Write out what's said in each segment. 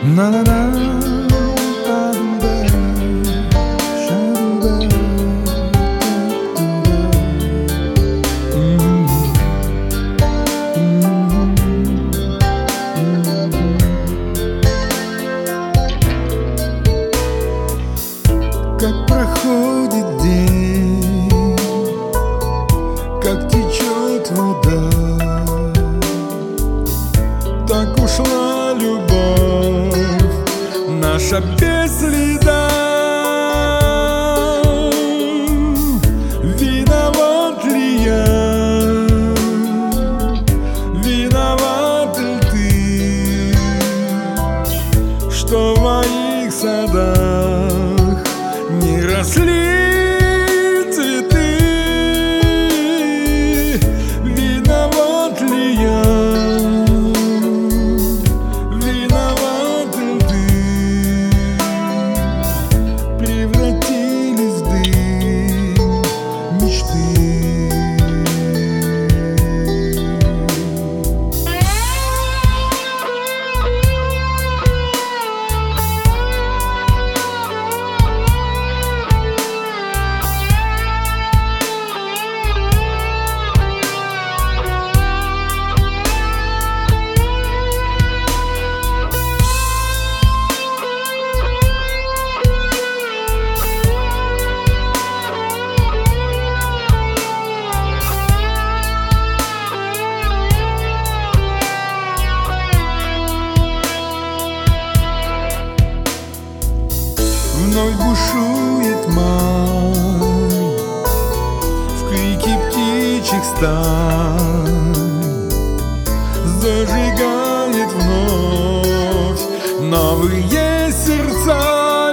Na na na. Как проходит день, как течет вода, так ушла любовь наша без следа. Виноват ли я, виноват ли ты, что в моих садах не росли цветы? Виноват ли я, виноват ли ты, превратились в дым мечты. Вновь бушует май в крике птичьих стай, зажигает вновь новые сердца.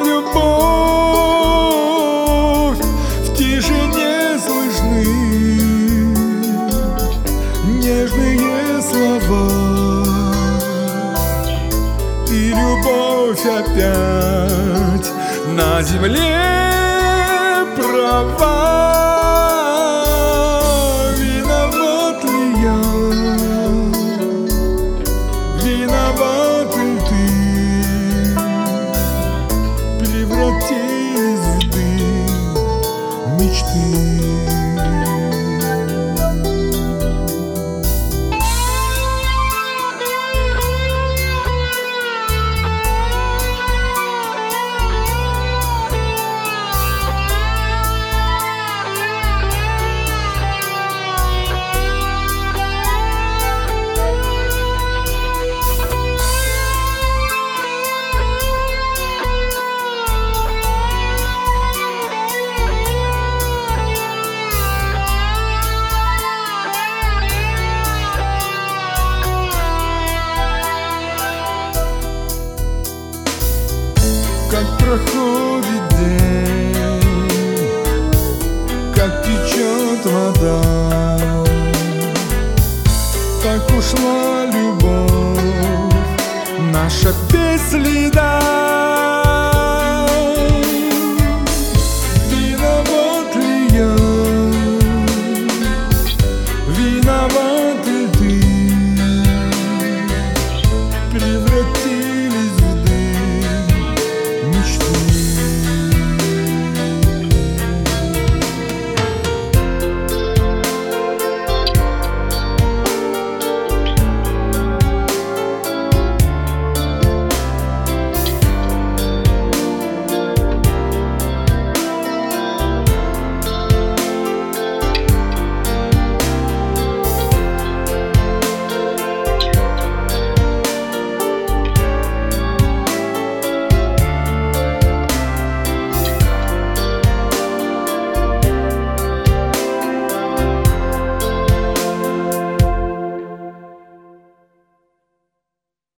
Любовь в тишине слышны нежные слова, и любовь опять на земле права. Виноват ли я, виноват ли ты, превратились в дым мечты. Как проходит день, как течет вода, так ушла любовь наша без следа.